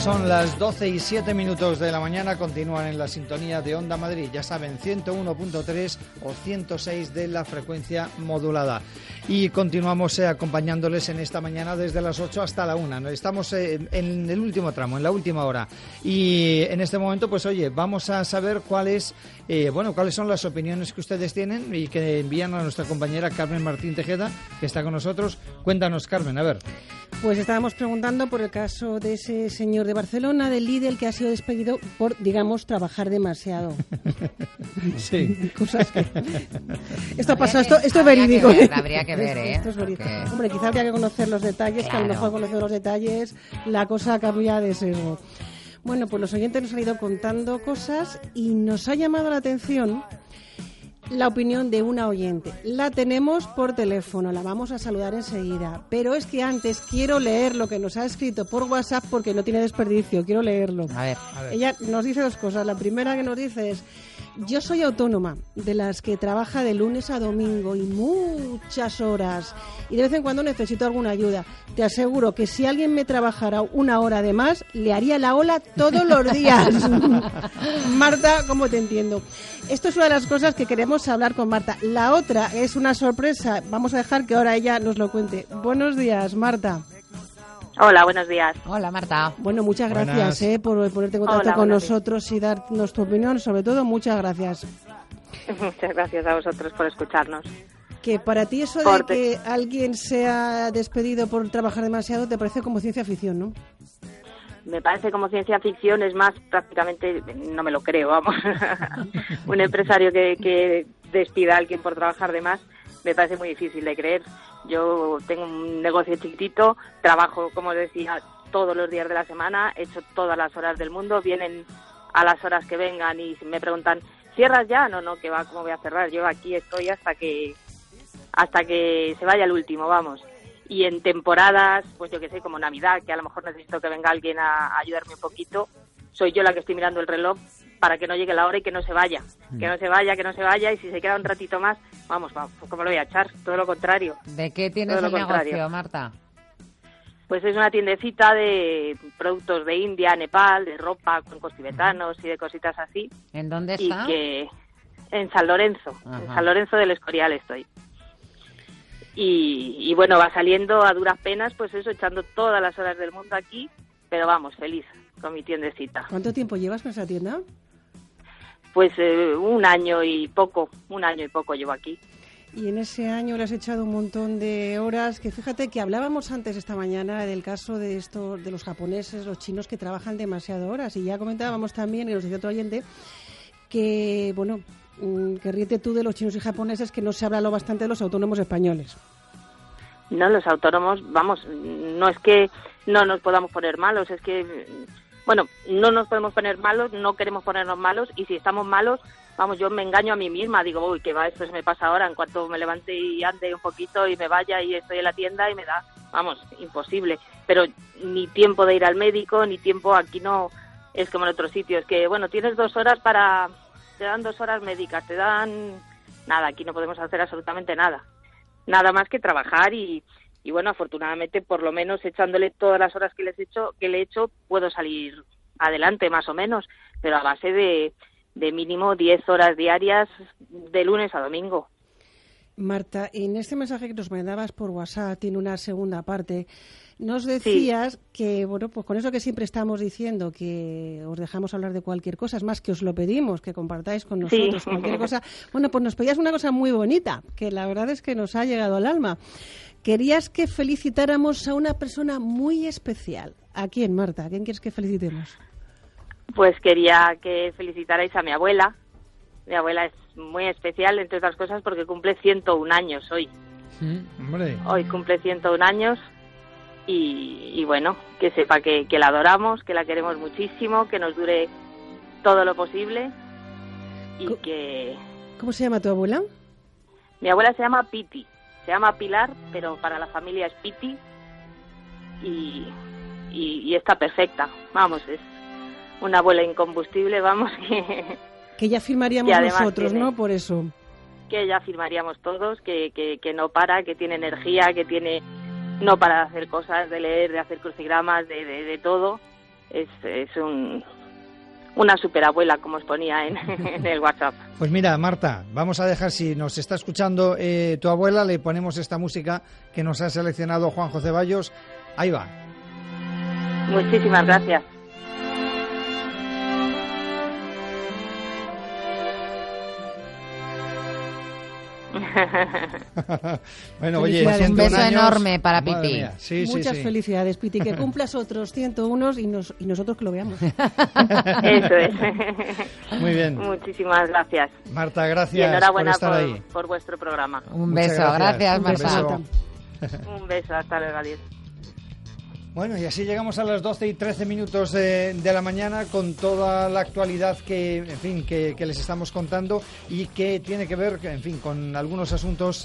Son las 12:07 de la mañana, continúan en la sintonía de Onda Madrid, ya saben, 101.3 o 106 de la frecuencia modulada. Y continuamos acompañándoles en esta mañana desde las 8 hasta la 1. Estamos en el último tramo, en la última hora. Y en este momento, pues oye, vamos a saber cuáles son las opiniones que ustedes tienen y que envían a nuestra compañera Carmen Martín Tejeda, que está con nosotros. Cuéntanos, Carmen, a ver. Pues estábamos preguntando por el caso de ese señor de Barcelona, del Lidl, que ha sido despedido por, digamos, trabajar demasiado. Sí. Cosas que... Esto pasa, esto es verídico. Habría que ver, Esto es verídico. Porque... Hombre, quizá habría que conocer los detalles, Claro. que a lo mejor conociendo los detalles la cosa cambia de sesgo. Bueno, pues los oyentes nos han ido contando cosas y nos ha llamado la atención la opinión de una oyente. La tenemos por teléfono, la vamos a saludar enseguida. Pero es que antes quiero leer lo que nos ha escrito por WhatsApp porque no tiene desperdicio, quiero leerlo. A ver. Ella nos dice dos cosas. La primera que nos dice es: yo soy autónoma, de las que trabaja de lunes a domingo y muchas horas, y de vez en cuando necesito alguna ayuda. Te aseguro que si alguien me trabajara una hora de más, le haría la ola todos los días. Marta, ¿cómo te entiendo? Esto es una de las cosas que queremos hablar con Marta. La otra es una sorpresa. Vamos a dejar que ahora ella nos lo cuente. Buenos días, Marta. Hola, buenos días. Hola, Marta. Bueno, muchas gracias por ponerte en contacto con nosotros y darnos tu opinión. Sobre todo, muchas gracias. Muchas gracias a vosotros por escucharnos. Que para ti eso de que alguien sea despedido por trabajar demasiado te parece como ciencia ficción, ¿no? Me parece como ciencia ficción, es más, prácticamente no me lo creo, vamos. Un empresario que despida a alguien por trabajar de más me parece muy difícil de creer. Yo tengo un negocio chiquitito, trabajo, como decía, todos los días de la semana, he hecho todas las horas del mundo, vienen a las horas que vengan y me preguntan, ¿cierras ya? No, que va, ¿cómo voy a cerrar? Yo aquí estoy hasta que se vaya el último, vamos. Y en temporadas, pues yo que sé, como Navidad, que a lo mejor necesito que venga alguien a ayudarme un poquito, soy yo la que estoy mirando el reloj para que no llegue la hora y que no se vaya. Que no se vaya, y si se queda un ratito más, vamos, ¿cómo lo voy a echar? Todo lo contrario. ¿De qué tienes el negocio, Marta? Pues es una tiendecita de productos de India, Nepal, de ropa, cuencos tibetanos y de cositas así. ¿En dónde está? Y que en San Lorenzo, en San Lorenzo del Escorial estoy. Y bueno, va saliendo a duras penas, pues eso, echando todas las horas del mundo aquí, pero vamos, feliz con mi tiendecita. ¿Cuánto tiempo llevas con esa tienda? Pues un año y poco llevo aquí. Y en ese año le has echado un montón de horas, que fíjate que hablábamos antes esta mañana del caso de los japoneses, los chinos que trabajan demasiado horas, y ya comentábamos también, y nos decía otro oyente, que bueno, que ríete tú de los chinos y japoneses, que no se habla lo bastante de los autónomos españoles. No, los autónomos, vamos, no es que no nos podamos poner malos, es que, bueno, no nos podemos poner malos, no queremos ponernos malos, y si estamos malos, vamos, yo me engaño a mí misma, digo, uy, que va, esto se me pasa ahora, en cuanto me levante y ande un poquito y me vaya y estoy en la tienda y me da, vamos, imposible. Pero ni tiempo de ir al médico, ni tiempo, aquí no es como en otros sitios, que bueno, tienes 2 horas te dan 2 horas médicas, te dan nada, aquí no podemos hacer absolutamente nada. Nada más que trabajar y bueno, afortunadamente, por lo menos echándole todas las horas que le he hecho, puedo salir adelante más o menos, pero a base de mínimo 10 horas diarias de lunes a domingo. Marta, en este mensaje que nos mandabas por WhatsApp, tiene una segunda parte, nos decías que, bueno, pues con eso que siempre estamos diciendo, que os dejamos hablar de cualquier cosa, es más que os lo pedimos, que compartáis con nosotros cualquier cosa, bueno, pues nos pedías una cosa muy bonita, que la verdad es que nos ha llegado al alma. Querías que felicitáramos a una persona muy especial. ¿A quién, Marta? ¿A quién quieres que felicitemos? Pues quería que felicitarais a mi abuela. Mi abuela es muy especial, entre otras cosas, porque cumple 101 años hoy. Hombre. Hoy cumple 101 años y bueno, que sepa que la adoramos, que la queremos muchísimo, que nos dure todo lo posible y que... ¿Cómo se llama tu abuela? Mi abuela se llama Piti. Se llama Pilar, pero para la familia es Piti y está perfecta. Vamos, es una abuela incombustible, vamos, que ya firmaríamos nosotros, tiene, ¿no? Por eso. Que ya firmaríamos todos, que no para, que tiene energía, que tiene... No para de hacer cosas, de leer, de hacer crucigramas, de todo. una superabuela, como os ponía en el WhatsApp. Pues mira, Marta, vamos a dejar, si nos está escuchando tu abuela, le ponemos esta música que nos ha seleccionado Juanjo Ceballos. Ahí va. Muchísimas gracias. Bueno, oye, un beso enorme para Piti. Sí, muchas felicidades, Piti, que cumplas otros 101 y nosotros que lo veamos. Eso es. Muy bien. Muchísimas gracias. Marta, gracias. Y enhorabuena por estar ahí. por vuestro programa. Un beso, gracias Marta. Un beso, hasta luego, adiós. Bueno, y así llegamos a las 12:13 de la mañana con toda la actualidad que les estamos contando y que tiene que ver, en fin, con algunos asuntos,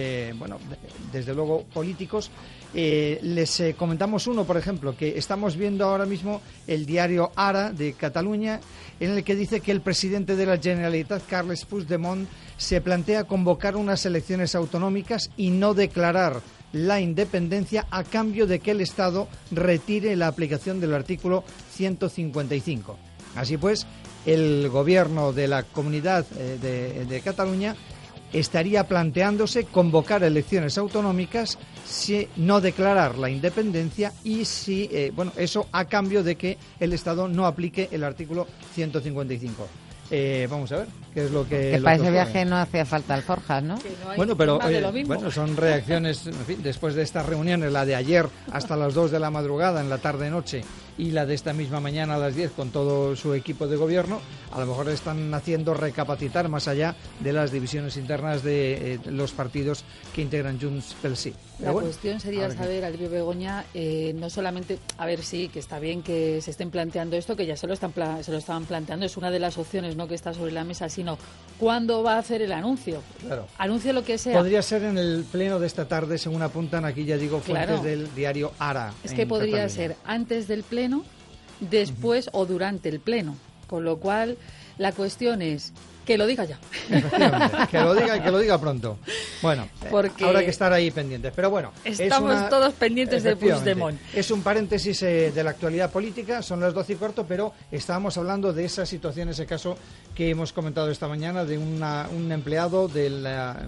desde luego políticos. Les comentamos uno, por ejemplo, que estamos viendo ahora mismo el diario Ara de Cataluña, en el que dice que el presidente de la Generalitat, Carles Puigdemont, se plantea convocar unas elecciones autonómicas y no declarar la independencia a cambio de que el Estado retire la aplicación del artículo 155. Así pues, el gobierno de la Comunidad de Cataluña estaría planteándose convocar elecciones autonómicas, si no declarar la independencia y si eso a cambio de que el Estado no aplique el artículo 155. Vamos a ver qué es lo que para ese viaje no hacía falta alforjas, ¿no? Bueno, pero son reacciones, en fin, después de estas reuniones, la de ayer hasta las 2 de la madrugada, en la tarde-noche, y la de esta misma mañana a las 10 con todo su equipo de gobierno, a lo mejor están haciendo recapacitar más allá de las divisiones internas de los partidos que integran Junts pel Sí. La cuestión sería saber, Adri Begoña, no solamente, a ver, sí, que está bien que se estén planteando esto, que ya se lo estaban planteando, es una de las opciones, ¿no?, que está sobre la mesa, sino ¿cuándo va a hacer el anuncio? Claro. Anuncio lo que sea. Podría ser en el pleno de esta tarde, según apuntan aquí, ya digo, fuentes del diario Ara. Es que podría ser antes del pleno, después o durante el pleno, con lo cual la cuestión es que lo diga ya. Que lo diga pronto. Bueno, porque habrá que estar ahí pendientes. Pero bueno, estamos todos pendientes de Puigdemont. Es un paréntesis de la actualidad política, son las 12:15, pero estábamos hablando de esa situación, ese caso que hemos comentado esta mañana de un empleado del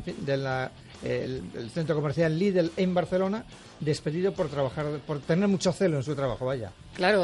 centro comercial Lidl en Barcelona, despedido por tener mucho celo en su trabajo, vaya. Claro,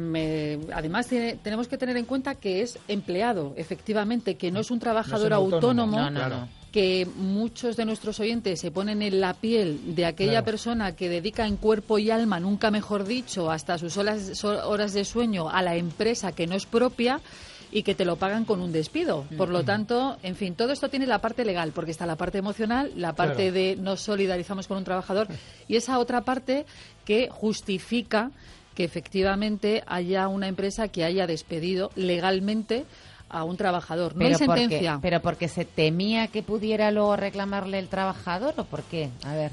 además tenemos que tener en cuenta que es empleado, efectivamente, que no es un trabajador autónomo. No. Que muchos de nuestros oyentes se ponen en la piel de aquella persona que dedica en cuerpo y alma, nunca mejor dicho, hasta sus horas de sueño a la empresa que no es propia y que te lo pagan con un despido. Por lo tanto, en fin, todo esto tiene la parte legal, porque está la parte emocional, la parte de nos solidarizamos con un trabajador y esa otra parte que justifica que efectivamente haya una empresa que haya despedido legalmente a un trabajador. No hay sentencia. ¿Pero porque se temía que pudiera luego reclamarle el trabajador o por qué? A ver.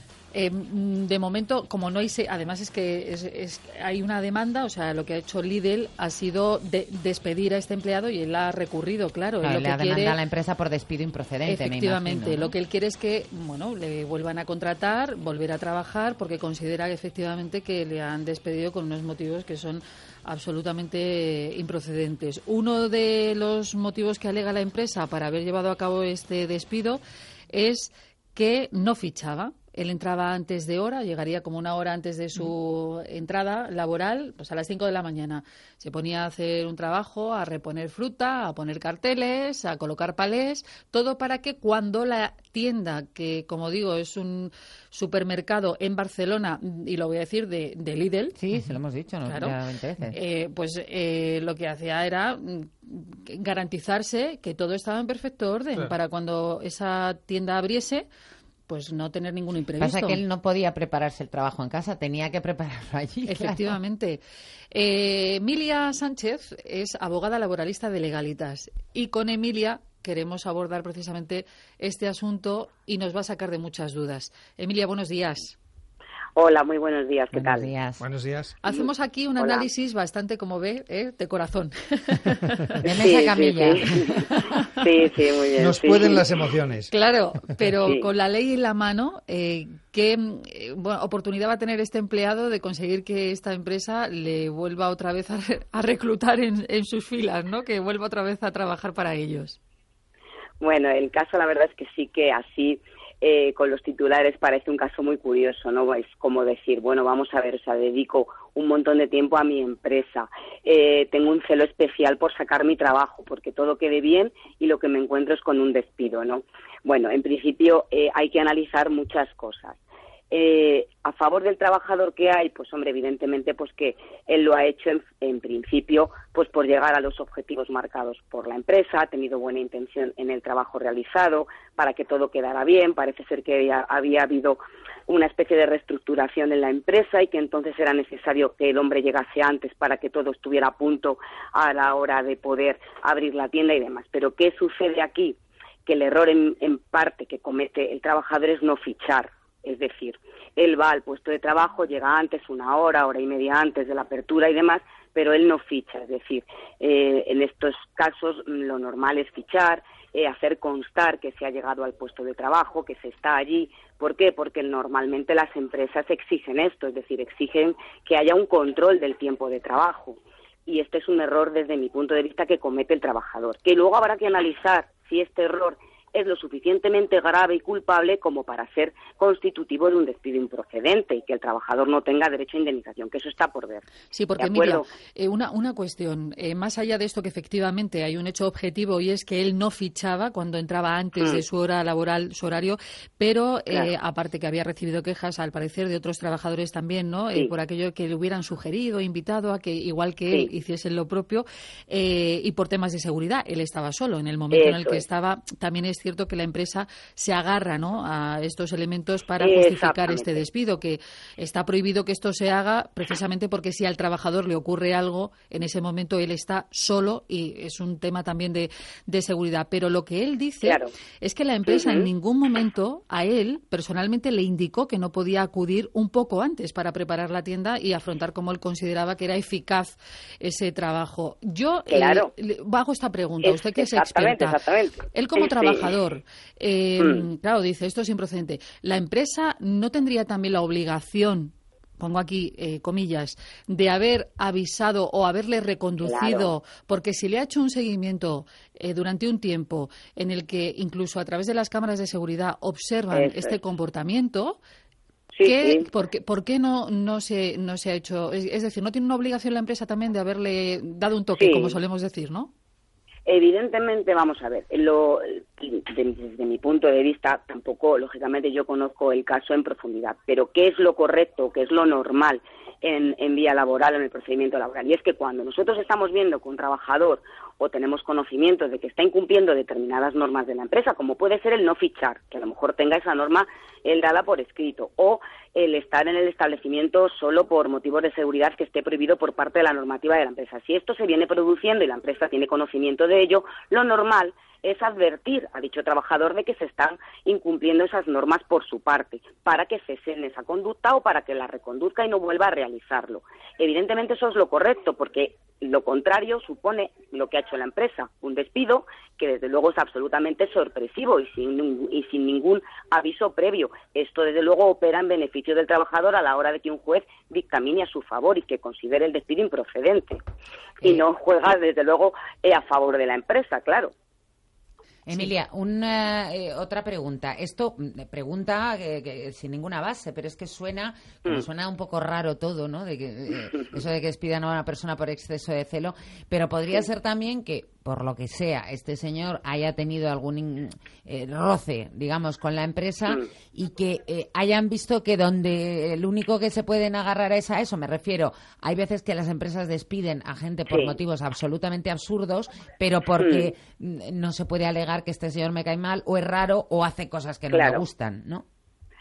De momento, como no hay... Además es que hay una demanda, o sea, lo que ha hecho Lidl ha sido despedir a este empleado y él ha recurrido, claro. Le ha demandado a la empresa por despido improcedente, efectivamente, me imagino, ¿no? Lo que él quiere es que, le vuelvan a contratar, volver a trabajar, porque considera efectivamente que le han despedido con unos motivos que son absolutamente improcedentes. Uno de los motivos que alega la empresa para haber llevado a cabo este despido es que no fichaba. Él entraba antes de hora, llegaría como una hora antes de su entrada laboral, pues a las 5 de la mañana. Se ponía a hacer un trabajo, a reponer fruta, a poner carteles, a colocar palés, todo para que cuando la tienda, que como digo es un supermercado en Barcelona, y lo voy a decir de Lidl. Sí, se lo hemos dicho, ¿no? Claro. Ya 20 veces. Lo que hacía era garantizarse que todo estaba en perfecto orden para cuando esa tienda abriese, pues no tener ningún imprevisto. Pasa que él no podía prepararse el trabajo en casa, tenía que prepararlo allí. Efectivamente. Claro. Emilia Sánchez es abogada laboralista de Legalitas y con Emilia queremos abordar precisamente este asunto y nos va a sacar de muchas dudas. Emilia, buenos días. Hola, muy buenos días, ¿qué Buenos tal? días. Buenos días. Hacemos aquí un Hola. análisis bastante, como ve, de corazón. De mesa a camilla. Sí, muy bien. Nos sí. pueden las emociones. Claro, pero Sí. con la ley en la mano, ¿qué oportunidad va a tener este empleado de conseguir que esta empresa le vuelva otra vez a reclutar en sus filas, ¿no? Que vuelva otra vez a trabajar para ellos? Bueno, el caso la verdad es que sí que así con los titulares parece un caso muy curioso, ¿no? Es como decir, bueno, vamos a ver, o sea, dedico un montón de tiempo a mi empresa, tengo un celo especial por sacar mi trabajo, porque todo quede bien y lo que me encuentro es con un despido, ¿no? Bueno, en principio hay que analizar muchas cosas. A favor del trabajador que hay, pues hombre, evidentemente pues que él lo ha hecho en principio pues por llegar a los objetivos marcados por la empresa, ha tenido buena intención en el trabajo realizado para que todo quedara bien, parece ser que había habido una especie de reestructuración en la empresa y que entonces era necesario que el hombre llegase antes para que todo estuviera a punto a la hora de poder abrir la tienda y demás. Pero ¿qué sucede aquí? Que el error en parte que comete el trabajador es no fichar. Es decir, él va al puesto de trabajo, llega antes, una hora y media antes de la apertura y demás, pero él no ficha. Es decir, en estos casos lo normal es fichar, hacer constar que se ha llegado al puesto de trabajo, que se está allí. ¿Por qué? Porque normalmente las empresas exigen esto, es decir, exigen que haya un control del tiempo de trabajo. Y este es un error desde mi punto de vista que comete el trabajador, que luego habrá que analizar si este error es lo suficientemente grave y culpable como para ser constitutivo de un despido improcedente y que el trabajador no tenga derecho a indemnización, que eso está por ver. Sí, porque Miriam, una cuestión, más allá de esto que efectivamente hay un hecho objetivo y es que él no fichaba cuando entraba antes de su hora laboral, su horario, pero claro, aparte que había recibido quejas, al parecer, de otros trabajadores también, ¿no? Sí. Por aquello que le hubieran sugerido, invitado a que, igual que él, hiciesen lo propio, y por temas de seguridad. Él estaba solo en el momento en el que estaba. También es cierto que la empresa se agarra, ¿no?, a estos elementos para justificar este despido, que está prohibido que esto se haga precisamente porque si al trabajador le ocurre algo, en ese momento él está solo y es un tema también de seguridad. Pero lo que él dice es que la empresa en ningún momento a él personalmente le indicó que no podía acudir un poco antes para preparar la tienda y afrontar como él consideraba que era eficaz ese trabajo. Yo hago esta pregunta, usted que es experta. Él como trabajador, claro, dice, esto es improcedente. ¿La empresa no tendría también la obligación, pongo aquí comillas, de haber avisado o haberle reconducido? Porque si le ha hecho un seguimiento durante un tiempo en el que incluso a través de las cámaras de seguridad observan este comportamiento, ¿por qué no se ha hecho? Es decir, ¿no tiene una obligación la empresa también de haberle dado un toque, como solemos decir, no? Evidentemente, vamos a ver, desde mi punto de vista, tampoco, lógicamente, yo conozco el caso en profundidad, pero ¿qué es lo correcto, qué es lo normal en vía laboral, en el procedimiento laboral? Y es que cuando nosotros estamos viendo que un trabajador o tenemos conocimiento de que está incumpliendo determinadas normas de la empresa, como puede ser el no fichar, que a lo mejor tenga esa norma dada por escrito, o el estar en el establecimiento solo por motivos de seguridad que esté prohibido por parte de la normativa de la empresa. Si esto se viene produciendo y la empresa tiene conocimiento de ello, lo normal es advertir a dicho trabajador de que se están incumpliendo esas normas por su parte, para que cese en esa conducta o para que la reconduzca y no vuelva a realizarlo. Evidentemente eso es lo correcto, porque lo contrario supone lo que ha hecho la empresa, un despido que desde luego es absolutamente sorpresivo y sin ningún aviso previo. Esto desde luego opera en beneficio del trabajador a la hora de que un juez dictamine a su favor y que considere el despido improcedente. Y no juega desde luego a favor de la empresa, claro. Emilia, otra pregunta. Esto pregunta que sin ninguna base, pero es que suena un poco raro todo, ¿no? Eso de que despidan a una persona por exceso de celo, pero podría ser también que, por lo que sea, este señor haya tenido algún roce, digamos, con la empresa y que hayan visto que donde el único que se pueden agarrar es a eso. Me refiero, hay veces que las empresas despiden a gente por motivos absolutamente absurdos, pero porque no se puede alegar que este señor me cae mal o es raro o hace cosas que no me gustan, ¿no?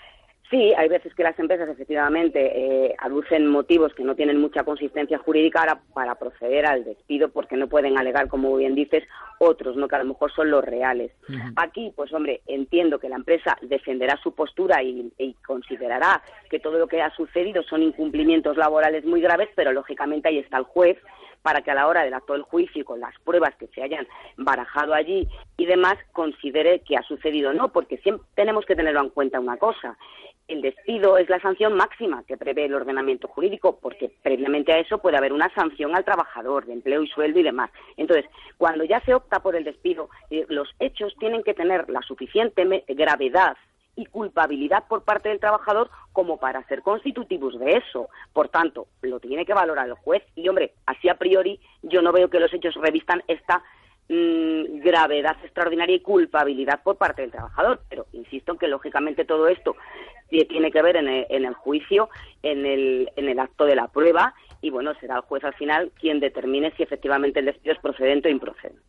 Sí, hay veces que las empresas efectivamente aducen motivos que no tienen mucha consistencia jurídica para proceder al despido, porque no pueden alegar, como bien dices, otros, ¿no?, que a lo mejor son los reales. Aquí, pues hombre, entiendo que la empresa defenderá su postura y considerará que todo lo que ha sucedido son incumplimientos laborales muy graves, pero lógicamente ahí está el juez para que a la hora del acto del juicio y con las pruebas que se hayan barajado allí y demás, considere que ha sucedido o no, porque siempre tenemos que tenerlo en cuenta una cosa. El despido es la sanción máxima que prevé el ordenamiento jurídico, porque previamente a eso puede haber una sanción al trabajador de empleo y sueldo y demás. Entonces, cuando ya se opta por el despido, los hechos tienen que tener la suficiente gravedad y culpabilidad por parte del trabajador como para ser constitutivos de eso. Por tanto, lo tiene que valorar el juez y, hombre, así a priori yo no veo que los hechos revistan esta gravedad extraordinaria y culpabilidad por parte del trabajador, pero insisto en que lógicamente todo esto tiene que ver en el juicio, en el acto de la prueba, y bueno, será el juez al final quien determine si efectivamente el despido es procedente o improcedente.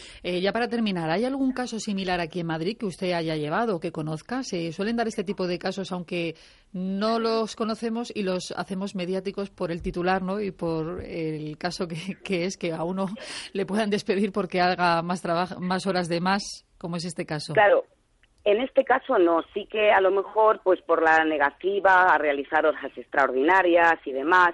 Ya para terminar, ¿hay algún caso similar aquí en Madrid que usted haya llevado o que conozca? ¿Se suelen dar este tipo de casos aunque no los conocemos y los hacemos mediáticos por el titular, ¿no?, y por el caso que es que a uno le puedan despedir porque haga más horas de más, como es este caso? Claro. En este caso no, sí que a lo mejor pues por la negativa a realizar horas extraordinarias y demás,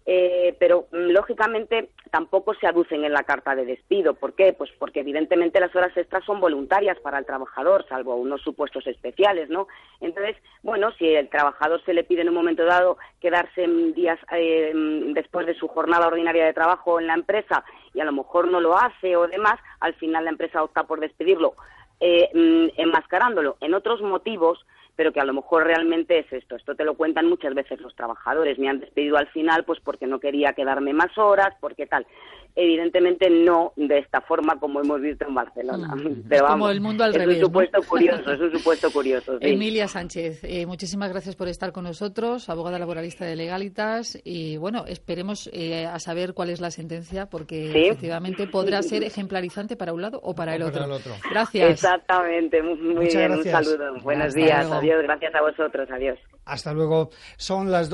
pero lógicamente tampoco se aducen en la carta de despido. ¿Por qué? Pues porque evidentemente las horas extras son voluntarias para el trabajador, salvo unos supuestos especiales, ¿no? Entonces, bueno, si el trabajador se le pide en un momento dado quedarse días después de su jornada ordinaria de trabajo en la empresa y a lo mejor no lo hace o demás, al final la empresa opta por despedirlo, enmascarándolo en otros motivos, pero que a lo mejor realmente es esto. Esto te lo cuentan muchas veces los trabajadores. Me han despedido al final pues porque no quería quedarme más horas, porque tal. Evidentemente no de esta forma como hemos visto en Barcelona. Pero es vamos, como el mundo al revés, es un supuesto curioso, es un supuesto curioso. Sí. Emilia Sánchez, muchísimas gracias por estar con nosotros, abogada laboralista de Legalitas, y bueno, esperemos a saber cuál es la sentencia, porque ¿sí?, efectivamente podrá ser ejemplarizante para un lado o para el otro. Gracias. Exactamente, muy bien, gracias. Un saludo. Buenos días, adiós, gracias a vosotros, adiós. Hasta luego. Son las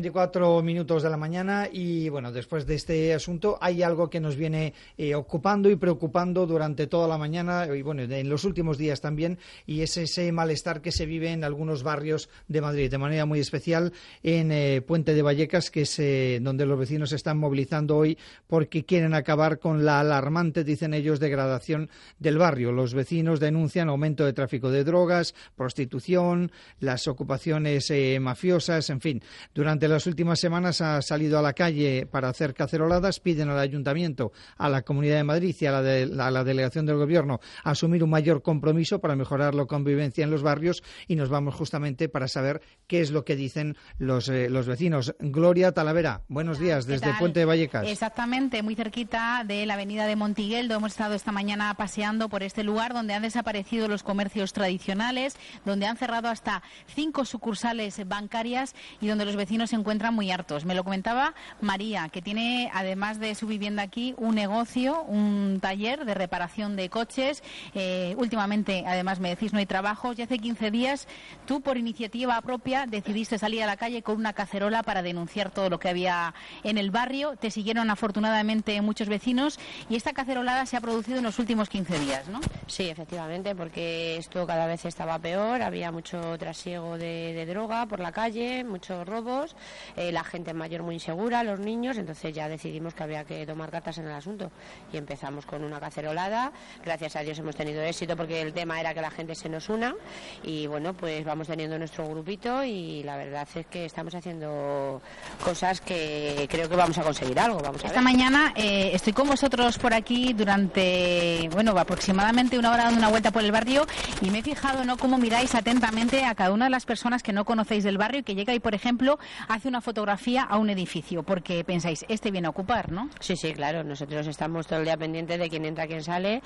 12:24 de la mañana y, bueno, después de este asunto hay algo que nos viene ocupando y preocupando durante toda la mañana y, bueno, en los últimos días también, y es ese malestar que se vive en algunos barrios de Madrid, de manera muy especial en Puente de Vallecas, que es donde los vecinos se están movilizando hoy porque quieren acabar con la alarmante, dicen ellos, degradación del barrio. Los vecinos denuncian aumento de tráfico de drogas, prostitución, las ocupaciones mafiosas, en fin. Durante las últimas semanas ha salido a la calle para hacer caceroladas, piden al Ayuntamiento, a la Comunidad de Madrid y a la Delegación del Gobierno asumir un mayor compromiso para mejorar la convivencia en los barrios, y nos vamos justamente para saber qué es lo que dicen los vecinos. Gloria Talavera, buenos días desde Puente de Vallecas. Exactamente, muy cerquita de la avenida de Montigueldo. Hemos estado esta mañana paseando por este lugar donde han desaparecido los comercios tradicionales, donde han cerrado hasta 5 sucursales bancarias y donde los vecinos se encuentran muy hartos. Me lo comentaba María, que tiene, además de su vivienda aquí, un negocio, un taller de reparación de coches. Últimamente, además, me decís, no hay trabajo. Y hace 15 días, tú, por iniciativa propia, decidiste salir a la calle con una cacerola para denunciar todo lo que había en el barrio. Te siguieron, afortunadamente, muchos vecinos, y esta cacerolada se ha producido en los últimos 15 días, ¿no? Sí, efectivamente, porque esto cada vez estaba peor. Había mucho trasiego de droga por la calle, muchos robos, la gente mayor muy insegura, los niños. Entonces ya decidimos que había que tomar cartas en el asunto y empezamos con una cacerolada. Gracias a Dios hemos tenido éxito, porque el tema era que la gente se nos una, y bueno, pues vamos teniendo nuestro grupito, y la verdad es que estamos haciendo cosas que creo que vamos a conseguir algo. Vamos a ver. Esta mañana estoy con vosotros por aquí durante, bueno, aproximadamente una hora dando una vuelta por el barrio, y me he fijado, ¿no?, cómo miráis atentamente a cada una de las personas que no conocéis del barrio y que llega y, por ejemplo, hace una fotografía a un edificio, porque pensáis, este viene a ocupar, ¿no? Sí, sí, claro. Nosotros estamos todo el día pendientes de quién entra, quién sale,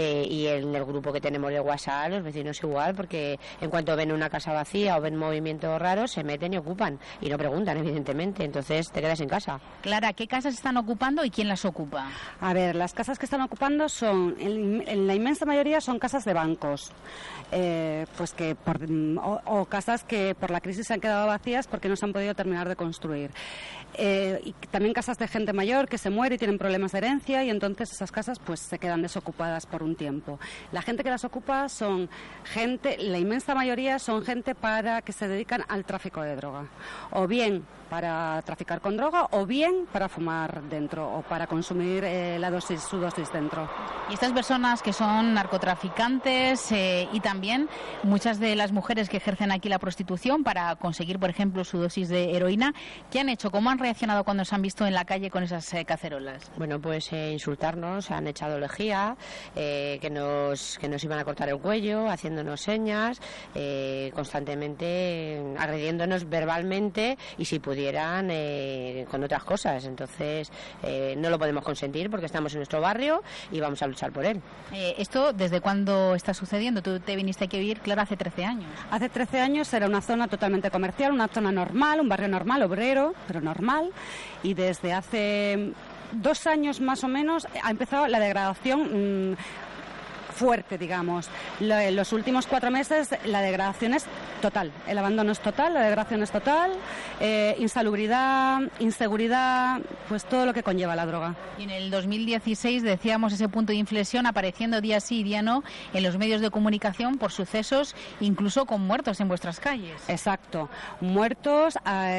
y en el grupo que tenemos de WhatsApp, los vecinos igual, porque en cuanto ven una casa vacía o ven movimientos raros, se meten y ocupan, y no preguntan, evidentemente. Entonces te quedas en casa. Clara, ¿qué casas están ocupando y quién las ocupa? A ver, las casas que están ocupando son, en la inmensa mayoría son casas de bancos, pues que o casas que por la crisis si se han quedado vacías porque no se han podido terminar de construir. Y también casas de gente mayor que se muere y tienen problemas de herencia, y entonces esas casas pues se quedan desocupadas por un tiempo. La gente que las ocupa son gente, la inmensa mayoría son gente para que se dedican al tráfico de droga, o bien para traficar con droga, o bien para fumar dentro, o para consumir su dosis dentro. Y estas personas que son narcotraficantes y también muchas de las mujeres que ejercen aquí la prostitución para conseguir, por ejemplo, su dosis de heroína, ¿qué han hecho? ¿Cómo han reaccionado cuando se han visto en la calle con esas cacerolas? Bueno, pues insultarnos, han echado lejía, que nos iban a cortar el cuello, haciéndonos señas, constantemente agrediéndonos verbalmente y si pudieran con otras cosas. Entonces no lo podemos consentir porque estamos en nuestro barrio y vamos a luchar por él. ¿Esto desde cuándo está sucediendo? Tú te viniste aquí a vivir, claro, hace 13 años. Hace 13 años era una zona totalmente comercial, una zona normal, un barrio normal, obrero, pero normal, y desde hace 2 años más o menos ha empezado la degradación fuerte, digamos. En los últimos 4 meses la degradación es total, el abandono es total, la degradación es total, insalubridad, inseguridad, pues todo lo que conlleva la droga. Y en el 2016 decíamos ese punto de inflexión apareciendo día sí y día no en los medios de comunicación por sucesos incluso con muertos en vuestras calles. Exacto, muertos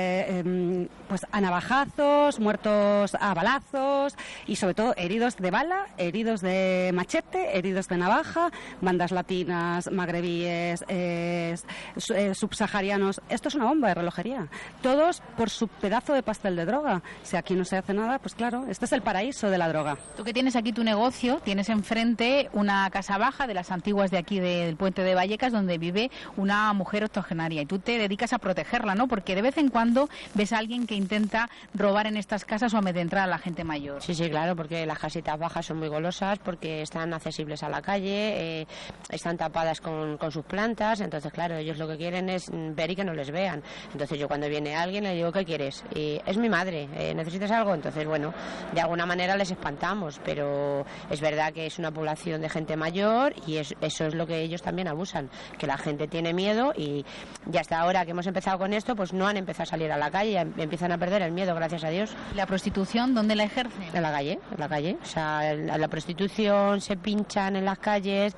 pues a navajazos, muertos a balazos y sobre todo heridos de bala, heridos de machete, heridos de navaja, bandas latinas, magrebíes, subsaharianos. Esto es una bomba de relojería. Todos por su pedazo de pastel de droga. Si aquí no se hace nada, pues claro, este es el paraíso de la droga. Tú que tienes aquí tu negocio, tienes enfrente una casa baja de las antiguas de aquí del puente de Vallecas donde vive una mujer octogenaria y tú te dedicas a protegerla, ¿no? Porque de vez en cuando ves a alguien que intenta robar en estas casas o amedrentar a la gente mayor. Sí, claro, porque las casitas bajas son muy golosas, porque están accesibles a la calle, están tapadas con sus plantas, entonces claro, ellos lo que quieren es ver y que no les vean. Entonces yo cuando viene alguien le digo, ¿qué quieres? Y es mi madre, ¿necesitas algo? Entonces bueno, de alguna manera les espantamos, pero es verdad que es una población de gente mayor y eso es lo que ellos también abusan, que la gente tiene miedo y ya hasta ahora que hemos empezado con esto, pues no han empezado a salir a la calle, empiezan a perder el miedo, gracias a Dios. ¿La prostitución dónde la ejercen? En la calle, o sea, la prostitución se pinchan en las calles,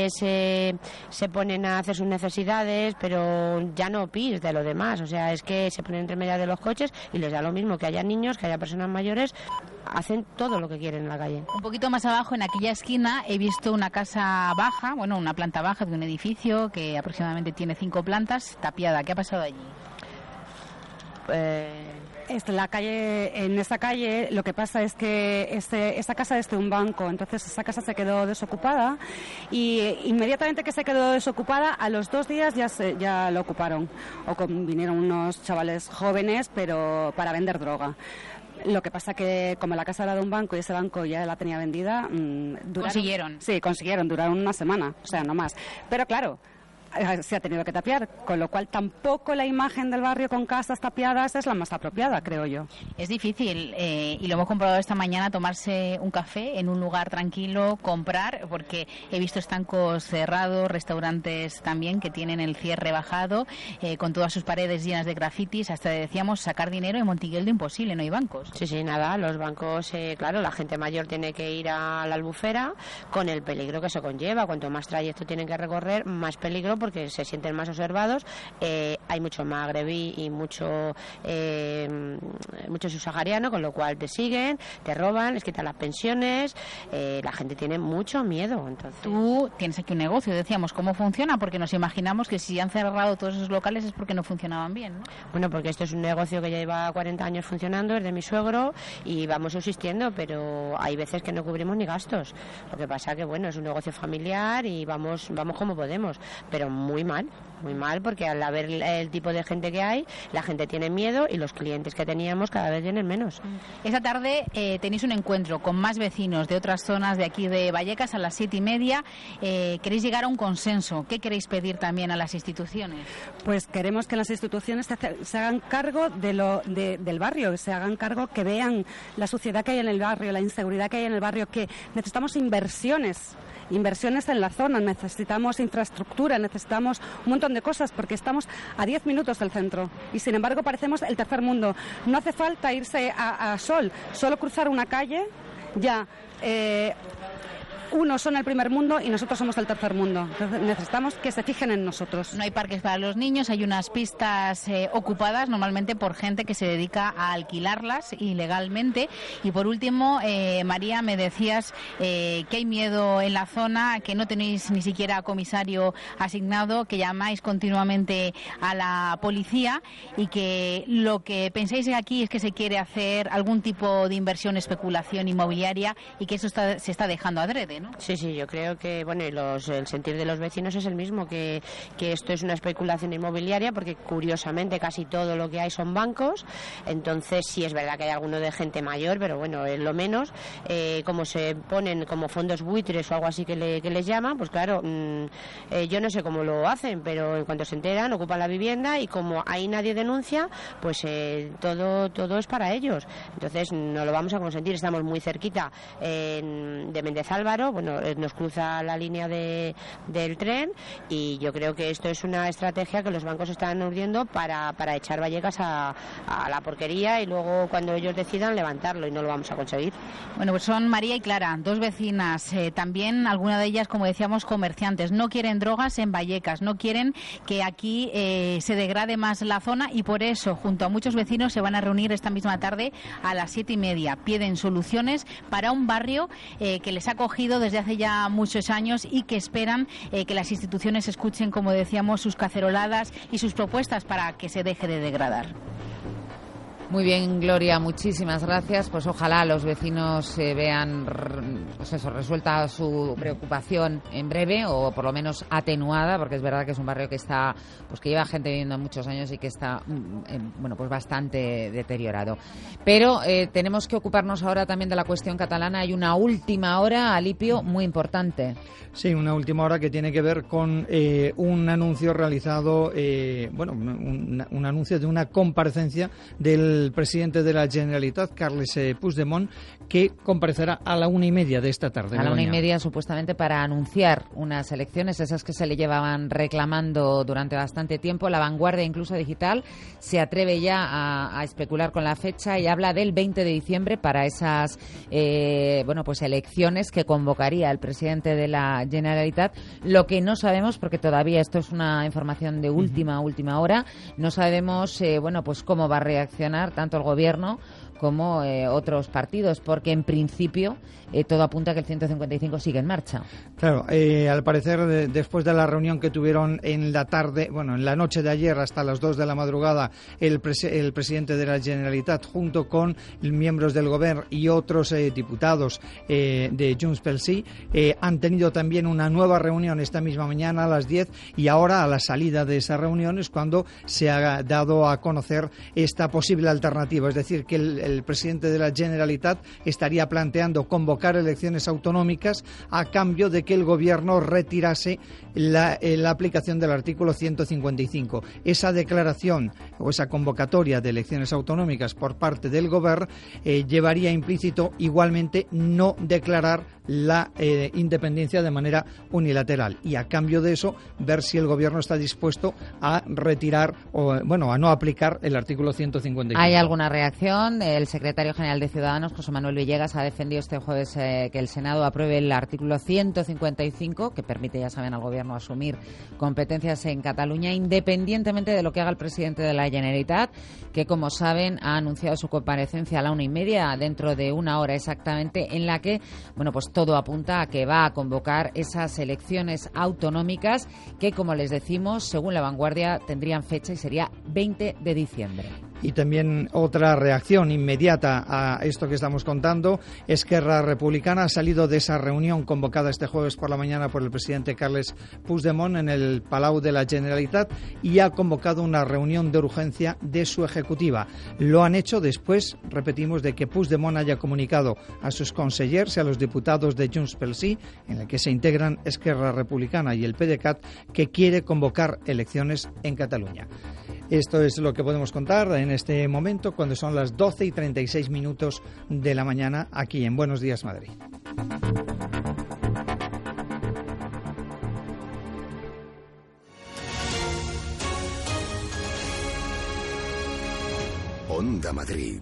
se ponen a hacer sus necesidades, pero ya no pis de lo demás, o sea, es que se ponen entre medias de los coches y les da lo mismo que haya niños, que haya personas mayores, hacen todo lo que quieren en la calle. Un poquito más abajo, en aquella esquina, he visto una casa baja, bueno, una planta baja de un edificio que aproximadamente tiene 5 plantas, tapiada. ¿Qué ha pasado allí? En esta calle lo que pasa es que esta casa es de un banco, entonces esa casa se quedó desocupada y inmediatamente que se quedó desocupada, a los 2 días ya lo ocuparon. Vinieron unos chavales jóvenes, pero para vender droga. Lo que pasa que como la casa era de un banco y ese banco ya la tenía vendida, ¿Consiguieron? Sí, consiguieron, duraron una semana, o sea, no más. Pero claro, se ha tenido que tapiar, con lo cual tampoco la imagen del barrio con casas tapiadas es la más apropiada, creo yo. Es difícil, y lo hemos comprobado esta mañana, tomarse un café en un lugar tranquilo, comprar, porque he visto estancos cerrados, restaurantes también que tienen el cierre bajado, con todas sus paredes llenas de grafitis, hasta decíamos sacar dinero en Montigueldo imposible, no hay bancos. Sí, nada, los bancos, claro, la gente mayor tiene que ir a la Albufera con el peligro que eso conlleva, cuanto más trayecto tienen que recorrer, más peligro porque se sienten más observados, hay mucho magrebí y mucho subsahariano, con lo cual te siguen, te roban, les quitan las pensiones, la gente tiene mucho miedo. Entonces... Tú tienes aquí un negocio, decíamos, ¿cómo funciona? Porque nos imaginamos que si han cerrado todos esos locales es porque no funcionaban bien, ¿no? Bueno, porque esto es un negocio que ya lleva 40 años funcionando, es de mi suegro y vamos subsistiendo, pero hay veces que no cubrimos ni gastos. Lo que pasa que, bueno, es un negocio familiar y vamos como podemos, pero muy mal, porque al haber el tipo de gente que hay, la gente tiene miedo y los clientes que teníamos cada vez tienen menos. Esta tarde tenéis un encuentro con más vecinos de otras zonas de aquí de Vallecas a las 7:30. Queréis llegar a un consenso. ¿Qué queréis pedir también a las instituciones? Pues queremos que las instituciones se hagan cargo del barrio, se hagan cargo, que vean la suciedad que hay en el barrio, la inseguridad que hay en el barrio, que necesitamos inversiones inversiones en la zona, necesitamos infraestructura, necesitamos un montón de cosas porque estamos a 10 minutos del centro y sin embargo parecemos el tercer mundo. No hace falta irse a Sol, solo cruzar una calle ya. Unos son el primer mundo y nosotros somos el tercer mundo. Entonces, necesitamos que se fijen en nosotros. No hay parques para los niños, hay unas pistas ocupadas normalmente por gente que se dedica a alquilarlas ilegalmente. Y por último, María, me decías que hay miedo en la zona, que no tenéis ni siquiera comisario asignado, que llamáis continuamente a la policía y que lo que pensáis aquí es que se quiere hacer algún tipo de inversión, especulación inmobiliaria y que eso se está dejando adrede, ¿no? Sí, yo creo que bueno, el sentir de los vecinos es el mismo, que esto es una especulación inmobiliaria, porque curiosamente casi todo lo que hay son bancos. Entonces sí es verdad que hay alguno de gente mayor, pero bueno, es lo menos. Como se ponen como fondos buitres o algo así que les llaman, pues claro, yo no sé cómo lo hacen, pero en cuanto se enteran ocupan la vivienda y como ahí nadie denuncia, pues todo es para ellos. Entonces no lo vamos a consentir. Estamos muy cerquita de Méndez Álvaro. Bueno, nos cruza la línea del tren y yo creo que esto es una estrategia que los bancos están urdiendo para echar Vallecas a la porquería y luego cuando ellos decidan levantarlo, y no lo vamos a conseguir. Bueno, pues son María y Clara, dos vecinas, también alguna de ellas, como decíamos, comerciantes. No quieren drogas en Vallecas, no quieren que aquí se degrade más la zona y por eso, junto a muchos vecinos, se van a reunir esta misma tarde a las 7:30. Piden soluciones para un barrio que les ha acogido desde hace ya muchos años y que esperan que las instituciones escuchen, como decíamos, sus caceroladas y sus propuestas para que se deje de degradar. Muy bien, Gloria, muchísimas gracias. Pues ojalá los vecinos vean resuelta su preocupación en breve o por lo menos atenuada, porque es verdad que es un barrio que está, pues que lleva gente viviendo muchos años y que está pues bastante deteriorado. Pero tenemos que ocuparnos ahora también de la cuestión catalana. Hay una última hora, Alipio, muy importante. Sí, una última hora que tiene que ver con un anuncio realizado, un anuncio de una comparecencia del presidente de la Generalitat, Carles Puigdemont, que comparecerá a la 1:30 de esta tarde. A la 1:30, supuestamente, para anunciar unas elecciones, esas que se le llevaban reclamando durante bastante tiempo. La Vanguardia, incluso digital, se atreve ya a especular con la fecha y habla del 20 de diciembre para esas elecciones que convocaría el presidente de la Generalitat. Lo que no sabemos, porque todavía esto es una información de última hora, no sabemos cómo va a reaccionar tanto el gobierno como otros partidos, porque en principio todo apunta a que el 155 sigue en marcha. Claro, al parecer después de la reunión que tuvieron en la tarde, en la noche de ayer hasta las 2 de la madrugada, el presidente de la Generalitat junto con miembros del gobierno y otros diputados de Junts pel Sí han tenido también una nueva reunión esta misma mañana a las 10 y ahora a la salida de esa reunión es cuando se ha dado a conocer esta posible alternativa, es decir, que el presidente de la Generalitat estaría planteando convocar elecciones autonómicas a cambio de que el gobierno retirase la aplicación del artículo 155. Esa declaración o esa convocatoria de elecciones autonómicas por parte del gobierno llevaría implícito igualmente no declarar la independencia de manera unilateral y a cambio de eso ver si el gobierno está dispuesto a retirar a no aplicar el artículo 155. ¿Hay alguna reacción? El secretario general de Ciudadanos, José Manuel Villegas, ha defendido este jueves que el Senado apruebe el artículo 155, que permite, ya saben, al gobierno asumir competencias en Cataluña, independientemente de lo que haga el presidente de la Generalitat, que, como saben, ha anunciado su comparecencia a la 1:30, dentro de una hora exactamente, en la que, todo apunta a que va a convocar esas elecciones autonómicas que, como les decimos, según La Vanguardia, tendrían fecha y sería 20 de diciembre. Y también otra reacción inmediata a esto que estamos contando. Esquerra Republicana ha salido de esa reunión convocada este jueves por la mañana por el presidente Carles Puigdemont en el Palau de la Generalitat y ha convocado una reunión de urgencia de su ejecutiva. Lo han hecho después, repetimos, de que Puigdemont haya comunicado a sus consellers y a los diputados de Junts pel Sí, en el que se integran Esquerra Republicana y el PDeCAT, que quiere convocar elecciones en Cataluña. Esto es lo que podemos contar en este momento, cuando son las 12:36 de la mañana, aquí en Buenos Días Madrid. Onda Madrid.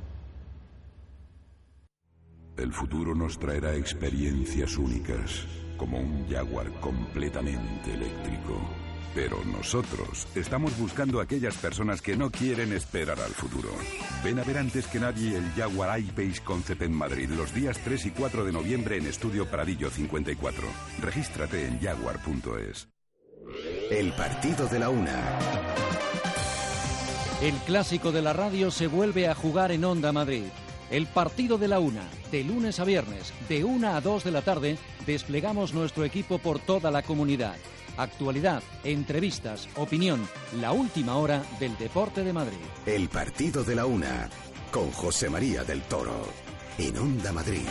El futuro nos traerá experiencias únicas, como un Jaguar completamente eléctrico. Pero nosotros estamos buscando a aquellas personas que no quieren esperar al futuro. Ven a ver antes que nadie el Jaguar I-Pace Concept en Madrid los días 3 y 4 de noviembre en Estudio Pradillo 54. Regístrate en jaguar.es. El partido de la una. El clásico de la radio se vuelve a jugar en Onda Madrid. El partido de la una, de lunes a viernes, de 1 a 2 de la tarde, desplegamos nuestro equipo por toda la comunidad. Actualidad, entrevistas, opinión, la última hora del deporte de Madrid. El partido de la una, con José María del Toro, en Onda Madrid.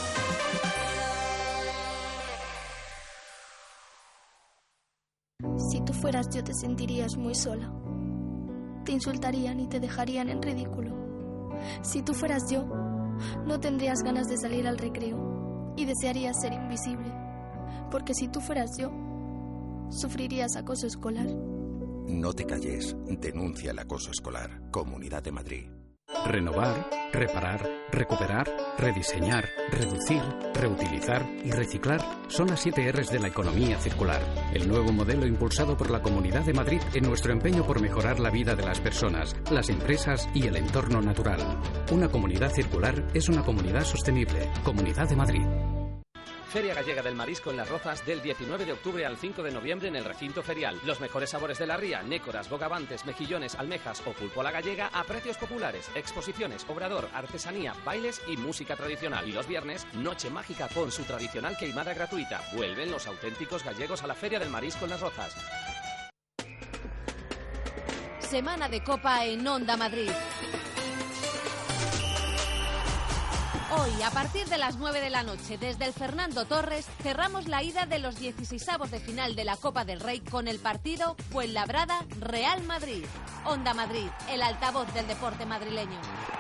Si tú fueras yo, te sentirías muy sola. Te insultarían y te dejarían en ridículo. Si tú fueras yo, no tendrías ganas de salir al recreo y desearías ser invisible. Porque si tú fueras yo, sufrirías acoso escolar. No te calles, denuncia el acoso escolar. Comunidad de Madrid. Renovar, reparar, recuperar, rediseñar, reducir, reutilizar y reciclar son las 7 R's de la economía circular. El nuevo modelo impulsado por la Comunidad de Madrid en nuestro empeño por mejorar la vida de las personas, las empresas y el entorno natural. Una comunidad circular es una comunidad sostenible. Comunidad de Madrid. Feria Gallega del Marisco en Las Rozas del 19 de octubre al 5 de noviembre en el recinto ferial. Los mejores sabores de la ría, nécoras, bogavantes, mejillones, almejas o pulpo a la gallega a precios populares, exposiciones, obrador, artesanía, bailes y música tradicional. Y los viernes, noche mágica con su tradicional queimada gratuita. Vuelven los auténticos gallegos a la Feria del Marisco en Las Rozas. Semana de Copa en Onda Madrid. Hoy, a partir de las 9 de la noche, desde el Fernando Torres, cerramos la ida de los 16avos de final de la Copa del Rey con el partido Fuenlabrada-Real Madrid. Onda Madrid, el altavoz del deporte madrileño.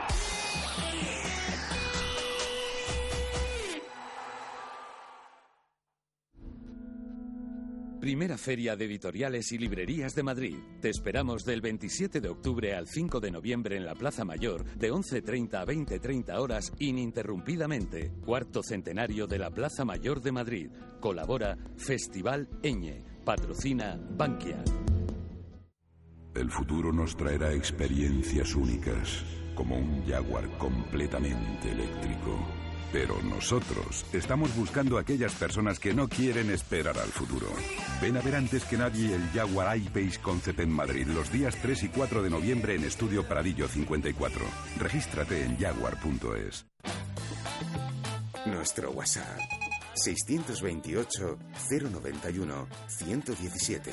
Primera Feria de Editoriales y Librerías de Madrid. Te esperamos del 27 de octubre al 5 de noviembre en la Plaza Mayor, de 11:30 a 20:30 horas, ininterrumpidamente. Cuarto centenario de la Plaza Mayor de Madrid. Colabora Festival Eñe. Patrocina Bankia. El futuro nos traerá experiencias únicas, como un Jaguar completamente eléctrico. Pero nosotros estamos buscando a aquellas personas que no quieren esperar al futuro. Ven a ver antes que nadie el Jaguar I-Pace Concept en Madrid los días 3 y 4 de noviembre en Estudio Pradillo 54. Regístrate en jaguar.es. Nuestro WhatsApp 628 091 117.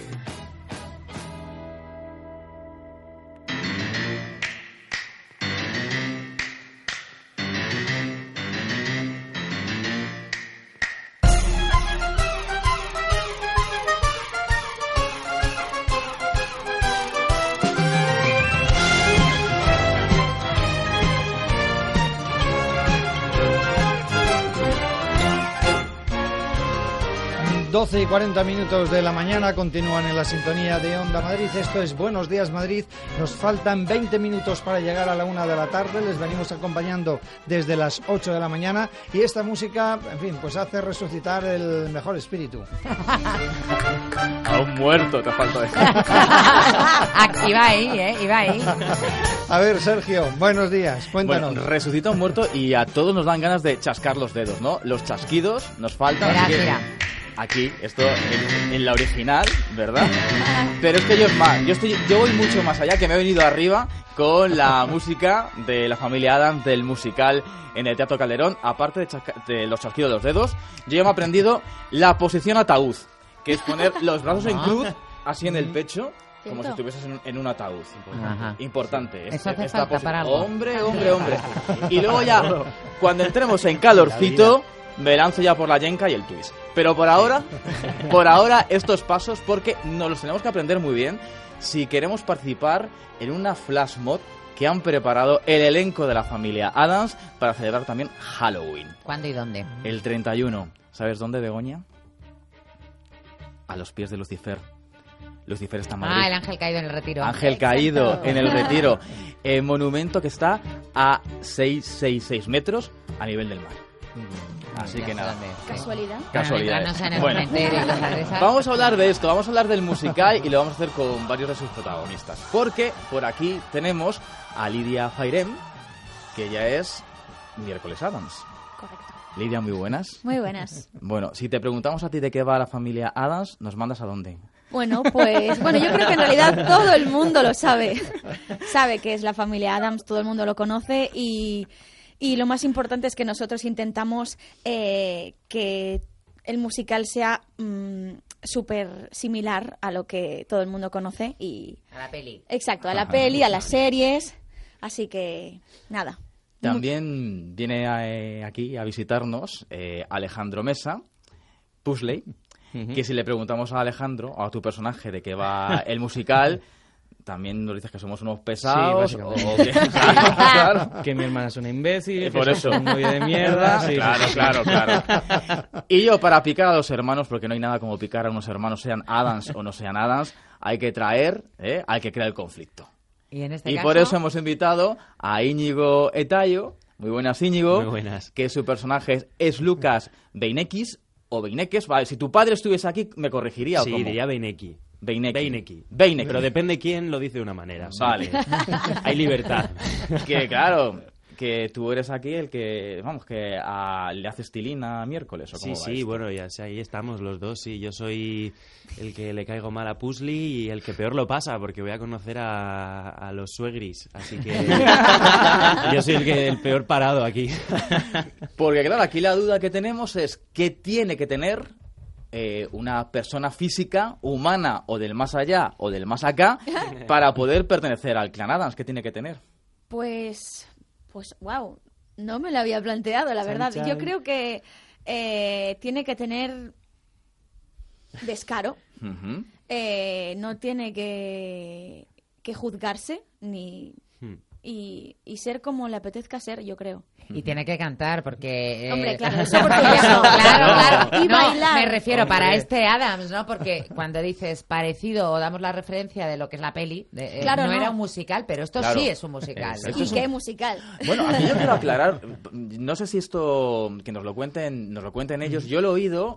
Y 40 minutos de la mañana, continúan en la sintonía de Onda Madrid. Esto es Buenos Días Madrid. Nos faltan 20 minutos para llegar a la 1 de la tarde. Les venimos acompañando desde las 8 de la mañana y esta música, en fin, pues hace resucitar el mejor espíritu. A un muerto te falta decir. Iba ahí, iba ahí. A ver, Sergio, buenos días, cuéntanos. Bueno, resucita un muerto y a todos nos dan ganas de chascar los dedos, ¿no? Los chasquidos nos faltan. Mira. Aquí, esto en la original, ¿verdad? Pero es que yo es más, yo voy mucho más allá, que me he venido arriba con la música de la familia Adams del musical en el Teatro Calderón. Aparte de los chasquidos de los dedos, yo ya me he aprendido la posición ataúd, que es poner los brazos en cruz, así en el pecho, como si estuvieses en un ataúd. Importante. Eso hace falta para algo. Hombre. Y luego ya, cuando entremos en calorcito, me lanzo ya por la yenca y el twist. Pero por ahora estos pasos, porque nos los tenemos que aprender muy bien si queremos participar en una flash mob que han preparado el elenco de la familia Adams para celebrar también Halloween. ¿Cuándo y dónde? El 31. ¿Sabes dónde, Begoña? A los pies de Lucifer. Lucifer está en Madrid. Ah, el ángel caído en el retiro. Ángel caído en el retiro. Monumento que está a 666 metros a nivel del mar. Así que nada. ¿Casualidad? Casualidad. Bueno, vamos a hablar de esto, vamos a hablar del musical y lo vamos a hacer con varios de sus protagonistas. Porque por aquí tenemos a Lidia Fairem, que ya es Miércoles Addams. Correcto. Lidia, muy buenas. Muy buenas. Bueno, si te preguntamos a ti de qué va la familia Addams, ¿nos mandas a dónde? Bueno, pues yo creo que en realidad todo el mundo lo sabe. Sabe que es la familia Addams, todo el mundo lo conoce y lo más importante es que nosotros intentamos que el musical sea súper similar a lo que todo el mundo conoce y... A la peli. Exacto, a la peli, a las series, así que nada. También viene aquí a visitarnos Alejandro Mesa, Pusley, que si le preguntamos a Alejandro, a tu personaje, de qué va el musical... También nos dices que somos unos pesados. Sí, o que, claro. Que mi hermana es una imbécil. Por que eso. un novio de mierda. Sí, claro. Y yo, para picar a los hermanos, porque no hay nada como picar a unos hermanos, sean Addams o no sean Addams, hay que traer, hay que crear el conflicto. Y en este caso... por eso hemos invitado a Íñigo Etayo. Muy buenas, Íñigo. Muy buenas. Que su personaje es Lucas Beinekis o Beineques. Vale, si tu padre estuviese aquí, ¿me corregiría o cómo? Sí, diría Beineki. Beineki. Pero depende quién lo dice de una manera. Vale. Hay libertad. Que claro, que tú eres aquí el que, vamos, que le haces tilín a Miércoles, ¿o cómo va Sí, esto? bueno, ya ahí estamos los dos, sí. Yo soy el que le caigo mal a Pusley y el que peor lo pasa, porque voy a conocer a los suegris, así que yo soy el peor parado aquí. Porque claro, aquí la duda que tenemos es ¿qué tiene que tener una persona física, humana o del más allá o del más acá para poder pertenecer al clan Addams? ¿Qué tiene que tener? Pues wow, no me lo había planteado, la verdad. Yo creo que tiene que tener descaro, no tiene que juzgarse ni y ser como le apetezca ser, yo creo. Y tiene que cantar, porque... Hombre, claro, eso porque claro. Y no, bailar. me refiero para este Addams, ¿no? Porque cuando dices parecido o damos la referencia de lo que es la peli, claro, no era un musical, pero esto sí es un musical. ¿Y qué musical? Bueno, aquí yo quiero aclarar, no sé si esto, que nos lo cuenten ellos, yo lo he oído...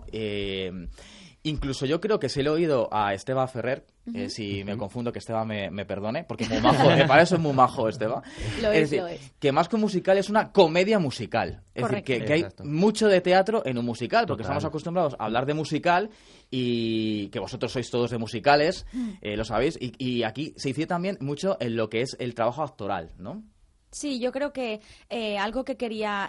Incluso yo creo que se lo he oído a Esteba Ferrer, si me confundo, que Esteba me perdone, porque es muy majo, para eso es muy majo Esteba. Lo es. Que más que un musical es una comedia musical. Es correcto. decir, que hay mucho de teatro en un musical, porque estamos acostumbrados a hablar de musical y que vosotros sois todos de musicales, lo sabéis, y aquí se incide también mucho en lo que es el trabajo actoral, ¿no? Sí, yo creo que algo que quería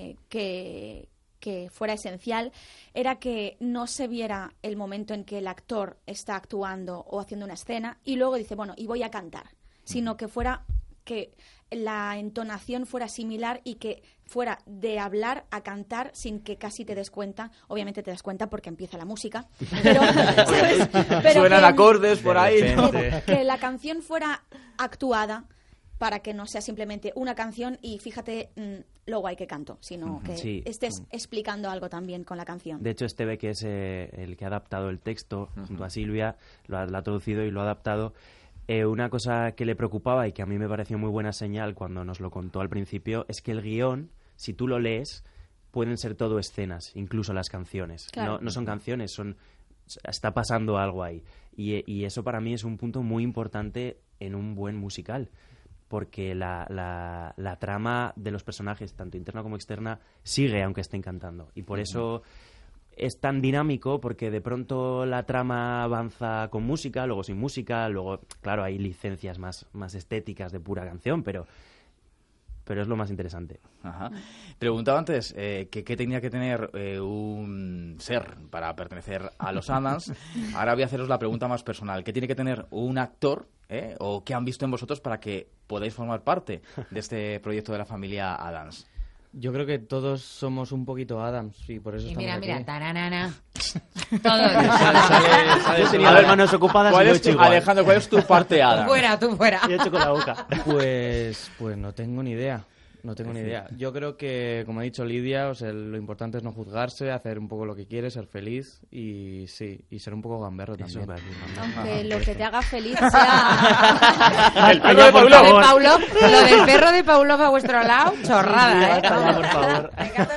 que fuera esencial era que no se viera el momento en que el actor está actuando o haciendo una escena y luego dice, bueno, y voy a cantar, sino que fuera que la entonación fuera similar y que fuera de hablar a cantar sin que casi te des cuenta. Obviamente te das cuenta porque empieza la música, pero, ¿sabes? Pero suenan acordes por ahí, ¿no? Que la canción fuera actuada para que no sea simplemente una canción y fíjate lo guay que canto, sino que estés explicando algo también con la canción. De hecho, Esteve, que es el que ha adaptado el texto, junto a Silvia, lo ha traducido y lo ha adaptado. Una cosa que le preocupaba y que a mí me pareció muy buena señal cuando nos lo contó al principio es que el guión, si tú lo lees, pueden ser todo escenas, incluso las canciones. Claro. No son canciones, está pasando algo ahí. Y eso para mí es un punto muy importante en un buen musical, porque la trama de los personajes, tanto interna como externa, sigue aunque estén cantando. Y por eso es tan dinámico, porque de pronto la trama avanza con música, luego sin música, luego, claro, hay licencias más estéticas de pura canción, pero es lo más interesante. Ajá. Preguntaba antes qué tenía que tener un ser para pertenecer a los Addams. Ahora voy a haceros la pregunta más personal. ¿Qué tiene que tener un actor o qué han visto en vosotros para que podáis formar parte de este proyecto de la familia Addams? Yo creo que todos somos un poquito Addams y por eso estamos aquí. Mira, taranana. Todos. Yo tenía las manos ocupadas y lo he hecho igual. Alejandro, ¿cuál es tu parte Addams? Tú fuera. Y he hecho con la boca. Pues no tengo ni idea. No tengo ni idea. Yo creo que, como ha dicho Lidia, o sea, lo importante es no juzgarse, hacer un poco lo que quieres, ser feliz y sí, y ser un poco gamberro también. Aunque lo que te haga feliz sea... El perro de Pavlov. Lo del perro de Pavlov a vuestro lado, chorrada, ¿eh? Por favor.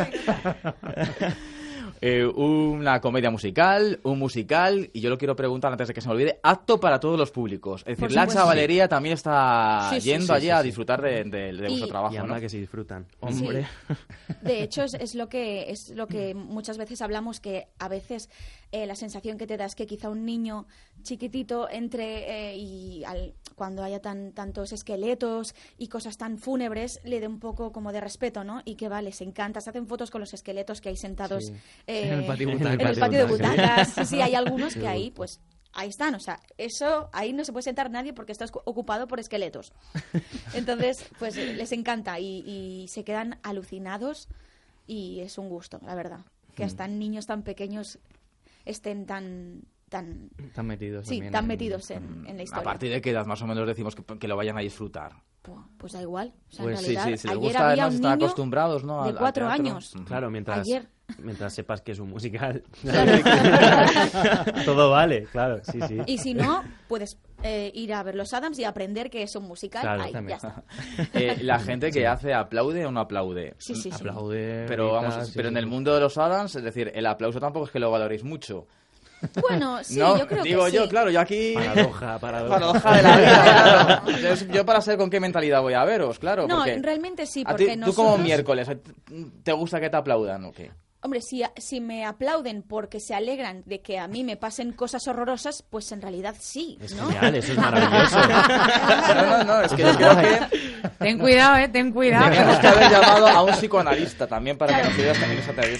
Una comedia musical, un musical, y yo lo quiero preguntar antes de que se me olvide, apto para todos los públicos. Es decir, la chavalería también está yendo allí a disfrutar de vuestro trabajo, y ¿no? que se disfrutan. Hombre. Sí. De hecho, es lo que muchas veces hablamos, que a veces la sensación que te da es que quizá un niño chiquitito entre cuando haya tantos esqueletos y cosas tan fúnebres, le dé un poco como de respeto, ¿no? Y que les encanta, se hacen fotos con los esqueletos que hay sentados en el patio de butacas. Sí, hay algunos que ahí, pues, ahí están, o sea, eso, ahí no se puede sentar nadie porque está ocupado por esqueletos. Entonces, pues les encanta y se quedan alucinados y es un gusto, la verdad, que hasta niños tan pequeños estén tan metidos. Sí, tan metidos en la historia. ¿A partir de qué edad más o menos decimos que lo vayan a disfrutar? Pues da igual. O sea, pues en realidad, sí, si les ayer gusta, había además un están niño acostumbrados, ¿no? de 4 años. Claro, mientras sepas que es un musical. Claro. Todo vale, claro, sí. Y si no, puedes ir a ver los Addams y aprender que es un musical. Claro, ahí, ya está. La gente que hace, ¿aplaude o no aplaude? Sí. Aplaude. Pero pero en el mundo de los Addams, es decir, el aplauso tampoco es que lo valoréis mucho. Bueno, sí, ¿no? yo creo Digo que yo, sí. claro, yo aquí... Paradoja de la vida, claro. Entonces, yo para saber con qué mentalidad voy a veros, claro. No, porque realmente sí, a ti, porque tú como nosotros... miércoles, ¿te gusta que te aplaudan o qué? Hombre, si me aplauden porque se alegran de que a mí me pasen cosas horrorosas, pues en realidad sí, Es ¿no? genial, eso es maravilloso. No, es que yo creo que... Ten cuidado, ten cuidado. Tenemos que haber llamado a un psicoanalista también para que nos ayude a tener esa teoría.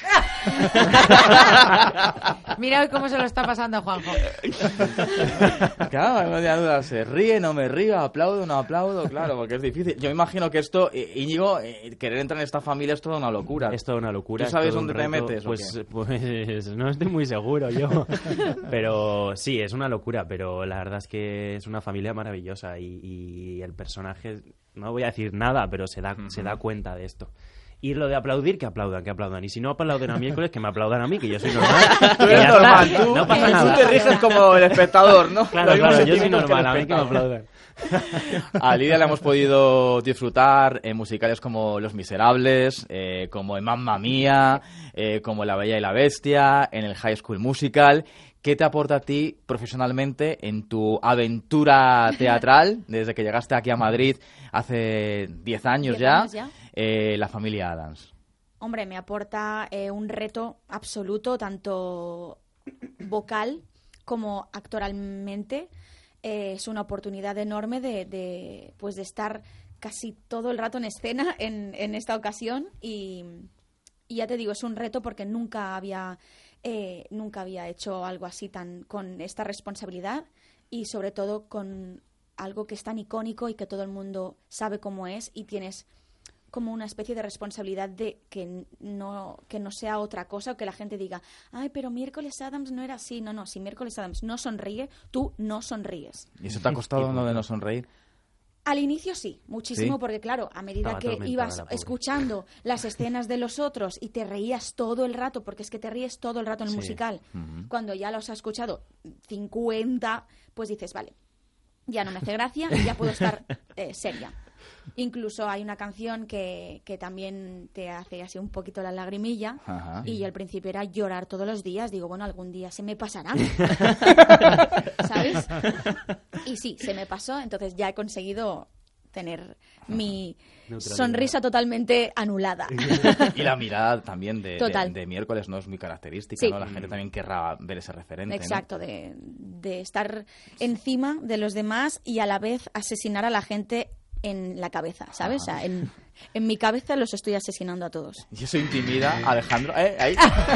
Mira hoy cómo se lo está pasando a Juanjo. Claro, no tenía dudas. ¿Se ríe, no me río, aplaudo, no aplaudo? Claro, porque es difícil. Yo me imagino que esto, Íñigo, querer entrar en esta familia es toda una locura. Es toda una locura. ¿Tú sabes dónde te metes? Pues no estoy muy seguro yo. Pero sí, es una locura. Pero la verdad es que es una familia maravillosa y el personaje, no voy a decir nada, pero se da cuenta de esto. Y lo de aplaudir, que aplaudan. Y si no aplauden a miércoles, que me aplaudan a mí, que yo soy normal. Tú eres normal, tú, no pasa nada. Tú te riges como el espectador, ¿no? Claro, yo soy normal, a mí que me aplaudan. A Lidia le hemos podido disfrutar en musicales como Los Miserables, como en Mamma Mía, como La Bella y la Bestia, en el High School Musical. ¿Qué te aporta a ti profesionalmente en tu aventura teatral desde que llegaste aquí a Madrid hace 10 años ya? La familia Addams. Hombre, me aporta un reto absoluto, tanto vocal como actoralmente. Es una oportunidad enorme de estar casi todo el rato en escena en esta ocasión y ya te digo, es un reto porque nunca había hecho algo así con esta responsabilidad y sobre todo con algo que es tan icónico y que todo el mundo sabe cómo es y tienes como una especie de responsabilidad de que no sea otra cosa o que la gente diga, ay, pero Miércoles Addams no era así. No, si Miércoles Addams no sonríe, tú no sonríes. ¿Y eso te ha costado lo de no sonreír? Al inicio sí, muchísimo, ¿Sí? Porque claro, a medida que ibas escuchando las escenas de los otros y te reías todo el rato, porque es que te ríes todo el rato en el musical, cuando ya los has escuchado 50, pues dices, vale, ya no me hace gracia y ya puedo estar seria. Incluso hay una canción que también te hace así un poquito la lagrimilla. Ajá. Y yo al principio era llorar todos los días. Digo, bueno, algún día se me pasará. ¿Sabes? Y sí, se me pasó. Entonces ya he conseguido tener mi sonrisa totalmente anulada. Y la mirada también de Miércoles no es muy característica, sí. ¿no? La gente también querrá ver ese referente. Exacto, ¿no? de estar encima de los demás y a la vez asesinar a la gente en la cabeza, ¿sabes? O sea, en mi cabeza los estoy asesinando a todos. ¿Y eso intimida, Alejandro? Ahí.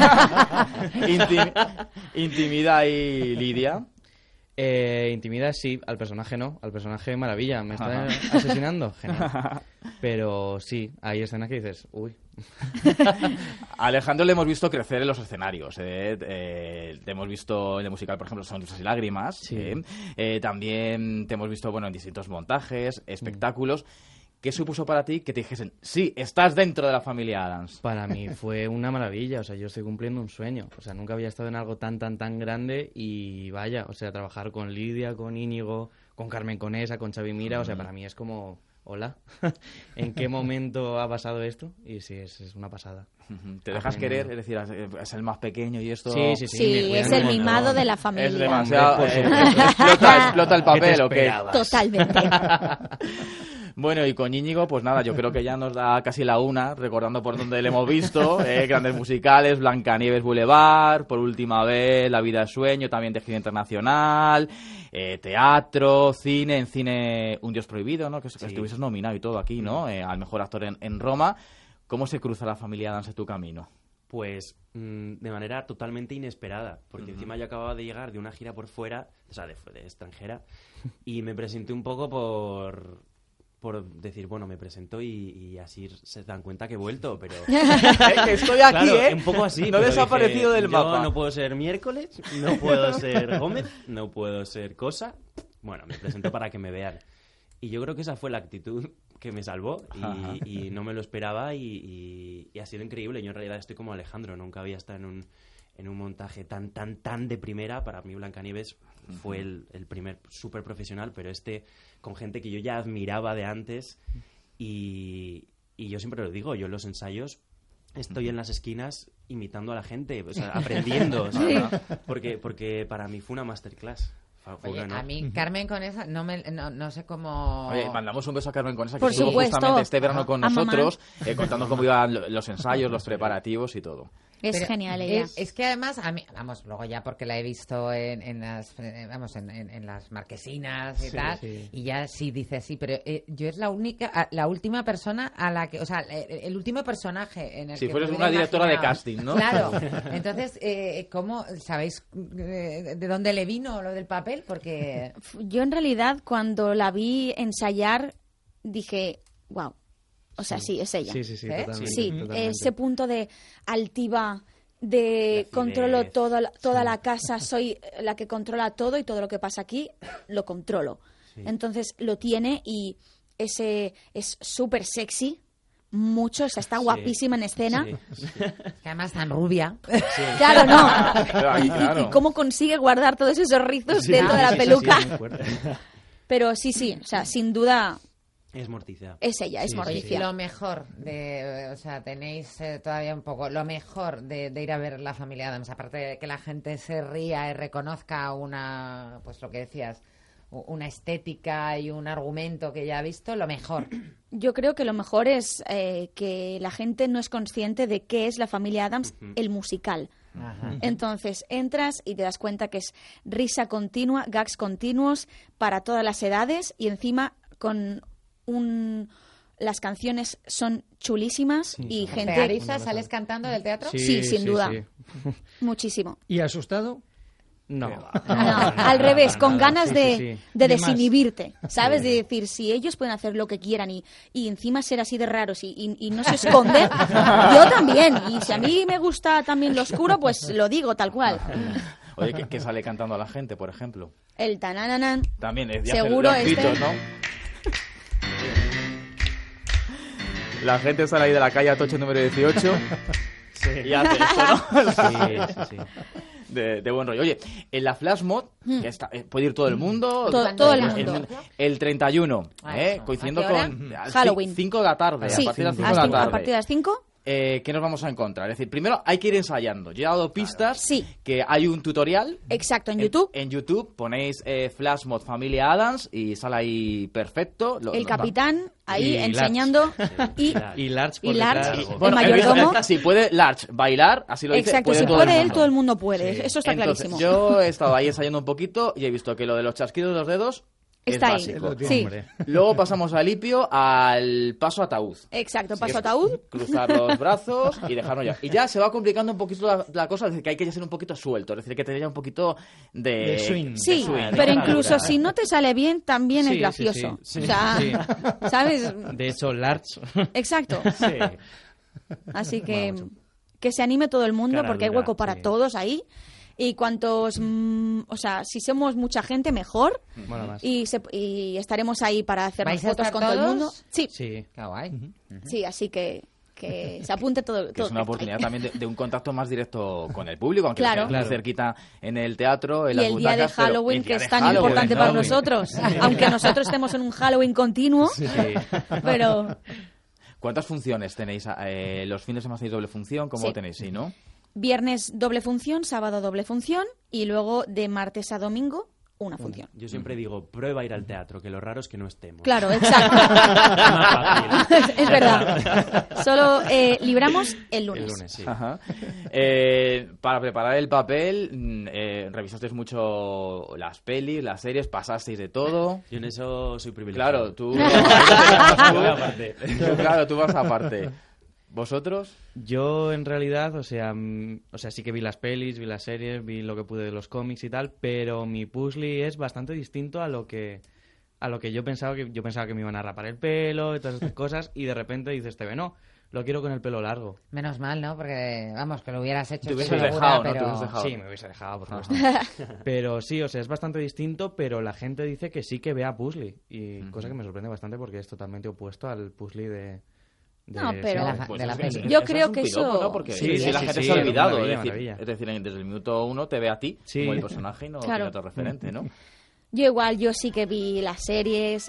¿Intimida ahí Lidia? Intimida sí, al personaje no. Al personaje maravilla, me está asesinando, genial. Pero sí, hay escenas que dices, uy. A Alejandro le hemos visto crecer en los escenarios. Te hemos visto en el musical, por ejemplo, Sonrisas y Lágrimas. Sí. También te hemos visto en distintos montajes, espectáculos. ¿Qué supuso para ti que te dijesen, sí, estás dentro de la familia Addams? Para mí fue una maravilla, o sea, yo estoy cumpliendo un sueño. O sea, nunca había estado en algo tan grande y vaya, o sea, trabajar con Lidia, con Íñigo, con Carmen Conesa, con Xavi Mira, o sea, para mí es como, hola, ¿en qué momento ha pasado esto? Y sí, es una pasada. ¿Te dejas querer? Es decir, es el más pequeño y esto... Sí, Sí, es el mimado de la familia. Es demasiado... explota el papel, ¿o qué? Totalmente. Bueno, y con Íñigo, pues nada, yo creo que ya nos da casi la una, recordando por dónde le hemos visto, grandes musicales, Blancanieves Boulevard, por última vez, La vida es sueño, también Tejido Internacional, teatro, cine, en cine Un Dios prohibido, ¿no? Que estuvieses nominado y todo aquí, ¿no? Al mejor actor en Roma. ¿Cómo se cruza la familia Addams en tu camino? Pues de manera totalmente inesperada, porque encima yo acababa de llegar de una gira por fuera, o sea, de extranjera, y me presenté un poco por decir, bueno, me presento y así se dan cuenta que he vuelto, pero... que estoy aquí, claro, un poco así. No he desaparecido del mapa. No puedo ser miércoles, no puedo ser Gómez, no puedo ser Cosa. Bueno, me presento para que me vean. Y yo creo que esa fue la actitud que me salvó y no me lo esperaba y ha sido increíble. Yo en realidad estoy como Alejandro, nunca había estado en un montaje tan de primera. Para mí Blancanieves fue el primer súper profesional, pero con gente que yo ya admiraba de antes y yo siempre lo digo, yo en los ensayos estoy en las esquinas imitando a la gente, o sea, aprendiendo, ¿sabes? Porque para mí fue una masterclass. Oye, a mí Carmen Conesa no sé cómo... Oye, mandamos un beso a Carmen Conesa, que Por estuvo supuesto. justamente este verano con nosotros, contando cómo iban los ensayos, los preparativos y todo. Es genial ella. Es que además, a mí, vamos, luego ya porque la he visto en las marquesinas y tal, y ya sí dice sí, pero yo es la última persona a la que, o sea, el último personaje en el que... Si fueres una directora de casting, ¿no? Claro. Entonces, ¿cómo, sabéis de dónde le vino lo del papel? Porque... Yo en realidad cuando la vi ensayar dije, wow. O sea, sí, es ella. Sí, totalmente. Sí, totalmente. ese punto de altiva, de controlo toda la casa, soy la que controla todo y todo lo que pasa aquí lo controlo. Sí. Entonces lo tiene y es súper sexy, mucho, o sea, está guapísima en escena. Sí. Que además tan rubia. Sí. Claro, no. Y cómo consigue guardar todos esos rizos dentro de la peluca. Pero sí, o sea, sin duda... Es Morticia. Es ella, es Morticia. Lo mejor o sea, tenéis todavía un poco, lo mejor de ir a ver La familia Addams, aparte de que la gente se ría y reconozca pues lo que decías, una estética y un argumento que ya ha visto, lo mejor. Yo creo que lo mejor es que la gente no es consciente de qué es La familia Addams, el musical. Ajá. Entonces entras y te das cuenta que es risa continua, gags continuos para todas las edades y encima con las canciones son chulísimas y gente... ¿Realiza? ¿Sales cantando del teatro? Sí, sin duda. Muchísimo. ¿Y asustado? No. Al revés, con ganas de desinhibirte, ¿sabes? De decir, si ellos pueden hacer lo que quieran y encima ser así de raros y no se esconden, yo también. Y si a mí me gusta también lo oscuro, pues lo digo tal cual. Oye, ¿qué sale cantando a la gente, por ejemplo? El tanananan. También es seguro los gritos, ¿no? La gente sale ahí de la calle Atocha número 18 y hace esto, ¿no? Sí. De buen rollo. Oye, en la Flash Mob, que puede ir todo el mundo. Todo el mundo. El 31, coincidiendo con Halloween. 5 de la tarde. Sí, a partir de las 5 de la tarde. A partir de las 5. ¿Qué nos vamos a encontrar? Es decir, primero hay que ir ensayando. Yo he dado pistas que hay un tutorial. Exacto, en YouTube. En YouTube ponéis Flash Mob Familia Addams y sale ahí perfecto. El capitán ahí enseñando. Y Larch por Larch, bueno, el mayordomo. Si puede Larch bailar, así lo dice. Exacto, si puede él, todo el mundo puede. Eso está clarísimo. Yo he estado ahí ensayando un poquito y he visto que lo de los chasquidos de los dedos está es ahí. básico. Sí. Luego pasamos al hipio, al paso ataúd. Exacto, paso ataúd. Cruzar los brazos y dejarnos ya. Y ya se va complicando un poquito la cosa, es decir, que hay que ya ser un poquito suelto, es decir, que tener ya un poquito de swing. Sí, de swing. pero incluso si no te sale bien, también es gracioso. Sí. O sea, ¿sabes? De hecho, Larch. Exacto. Sí. Así que se anime todo el mundo porque hay hueco para todos ahí. Y cuantos, o sea, si somos mucha gente, mejor. Mola más. Y estaremos ahí para hacer fotos con todo el mundo. Sí. Sí. Qué guay. Sí, así que se apunte todo. Que es una oportunidad también de un contacto más directo con el público, aunque claro. esté muy cerquita en el teatro, en y las el butacas, día de Halloween, que es tan Halloween, importante para nosotros. Aunque nosotros estemos en un Halloween continuo, pero... ¿Cuántas funciones tenéis? ¿Los fines de semana hacéis doble función? ¿Cómo lo tenéis? Sí, ¿no? Viernes doble función, sábado doble función y luego de martes a domingo una función. Yo siempre digo, prueba a ir al teatro, que lo raro es que no estemos. Claro, exacto. Es verdad. Solo libramos el lunes. El lunes, sí. Ajá. Para preparar el papel, revisasteis mucho las pelis, las series, pasasteis de todo. Yo en eso soy privilegiado. Claro, tú vas aparte. ¿Vosotros? Yo, en realidad, o sea, sí que vi las pelis, vi las series, vi lo que pude de los cómics y tal, pero mi puzzle es bastante distinto a lo que yo pensaba que me iban a rapar el pelo y todas estas cosas, y de repente dices, no, lo quiero con el pelo largo. Menos mal, ¿no? Porque, vamos, que lo hubieras hecho. Te hubieses dejado, ¿no? Pero... Sí, me hubiese dejado, por supuesto. Pero sí, o sea, es bastante distinto, pero la gente dice que sí que vea puzzle, y cosa que me sorprende bastante porque es totalmente opuesto al puzzle de la peli. Yo creo que eso... ¿no? Porque la gente se ha olvidado. Es decir, desde el minuto 1 te ve a ti como el personaje y no tiene otro referente, ¿no? Yo sí que vi las series,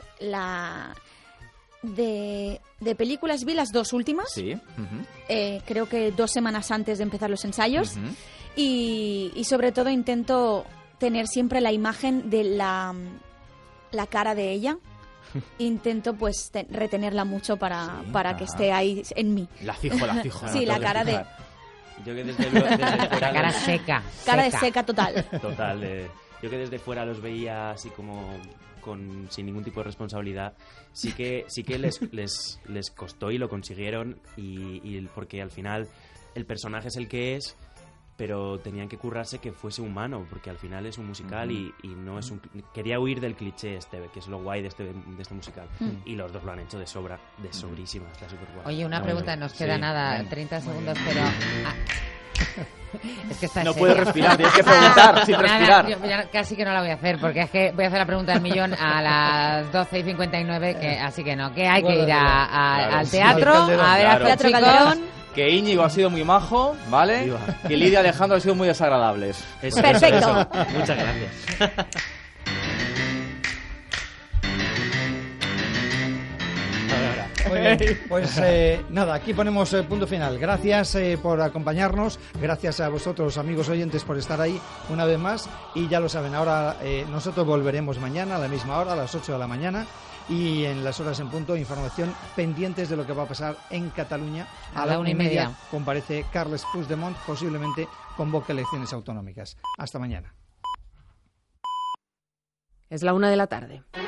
de películas vi las dos últimas. Sí. Creo que 2 semanas antes de empezar los ensayos. Y sobre todo intento tener siempre la imagen de la cara de ella. Intento pues retenerla mucho para que esté ahí en mí. La fijo. Sí, la cara de... Yo que desde fuera la cara seca. Cara de seca total. Total. Yo que desde fuera los veía así como sin ningún tipo de responsabilidad. Sí que les costó y lo consiguieron y porque al final el personaje es el que es, pero tenían que currarse que fuese humano, porque al final es un musical y no es un... Quería huir del cliché que es lo guay de este musical. Y los dos lo han hecho de sobrísima, está súper guay. Oye, una pregunta, nos queda nada, 30 segundos, pero... Es que no puedes respirar, tienes que preguntar sin respirar. Yo casi que no la voy a hacer, porque es que voy a hacer la pregunta del millón a las 12:59, así que no, que hay que ir al teatro, a ver al Teatro Calderón. Que Íñigo ha sido muy majo, ¿vale? Que Lidia y Alejandro han sido muy desagradables. Perfecto. Muchas gracias. Muy bien, pues nada, aquí ponemos punto final. Gracias por acompañarnos, gracias a vosotros, amigos oyentes, por estar ahí una vez más. Y ya lo saben, ahora nosotros volveremos mañana a la misma hora, a las 8 de la mañana. Y en las horas en punto, información pendientes de lo que va a pasar en Cataluña. A la 1:30 comparece Carles Puigdemont, posiblemente convoque elecciones autonómicas. Hasta mañana. Es la 1 de la tarde.